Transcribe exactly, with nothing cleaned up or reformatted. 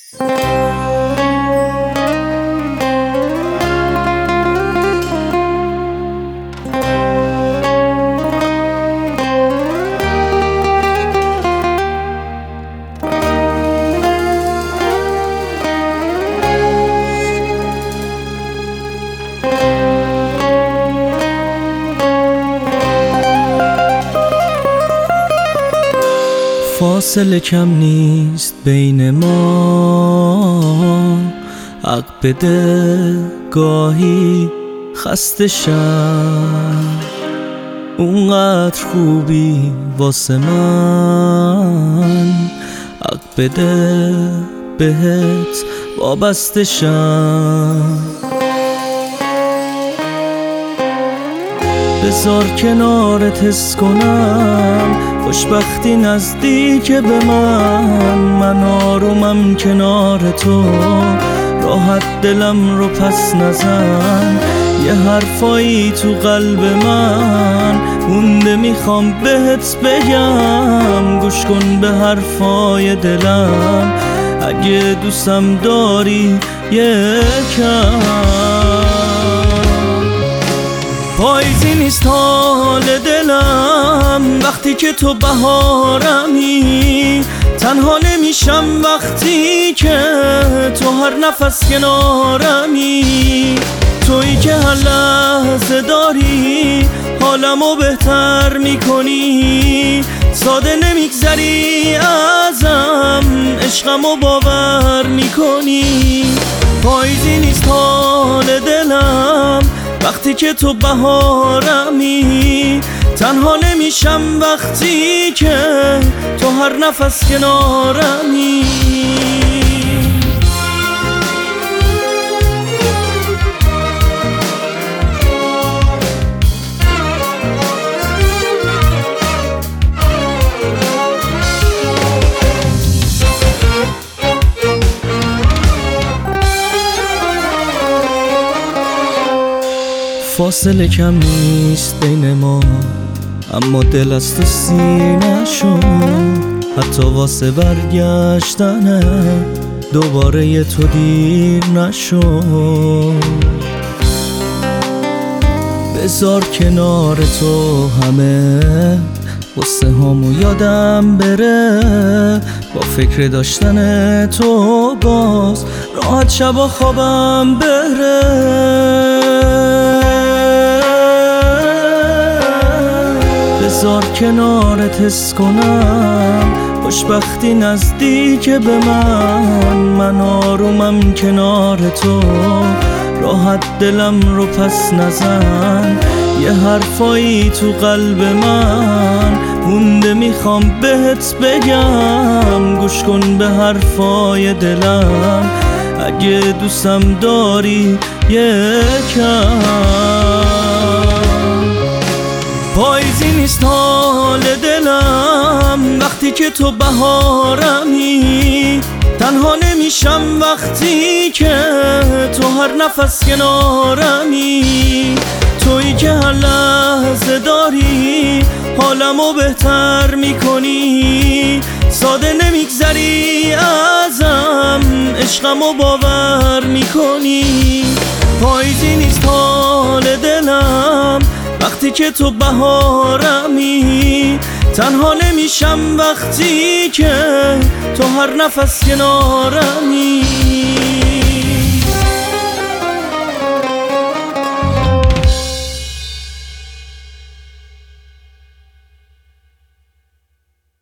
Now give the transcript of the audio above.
فاصله کم نیست بین ما، حق بده گاهی خسته شم. اونقدر خوبی واسه من، حق بده بهت وابسته شم. بذار کنارت حس کنم خوشبختی نزدیک به من. من آرومم کنار تو، راحت دلم رو پس نزن. یه حرفایی تو قلب من مونده میخوام بهت بگم. گوش کن به حرفای دلم اگه دوستم داری یکم. پاییزی نیست حال دلم وقتی که تو بهارمی. تنها نمیشم وقتی که تو هر نفس کنارمی. تویی که هر لحظه داری حالمو بهتر میکنی. ساده نمیگذری ازم، عشقمو باور میکنی. پاییزی نیست حال دلم وقتی که تو بهارمی. تنها نمیشم وقتی که تو هر نفس کنارمی. فاصله کم نیست بین ما، اما دل از تو سینه شد. حتی واسه برگشتنه دوباره یه تو دیر نشد. بذار کنار تو همه قصه هامو یادم بره. با فکر داشتن تو باز راحت شبا خوابم بره. بذار کنارت حس کنم خوشبختی نزدیک به من. من آرومم کنار تو، راحت دلم رو پس نزن. یه حرفایی تو قلب من مونده میخوام بهت بگم. گوش کن به حرفای دلم اگه دوستم داری یکم. پاییزی نیست حال دلم وقتی که تو بهارمی. تنها نمیشم وقتی که تو هر نفس کنارمی. تویی که هر لحظه داری حالمو بهتر میکنی. ساده نمیگذری ازم، عشقمو باور میکنی. پاییزی نیست حال دلم وقتی که تو بهارمی. تنها نمیشم وقتی که تو هر نفس کنارم.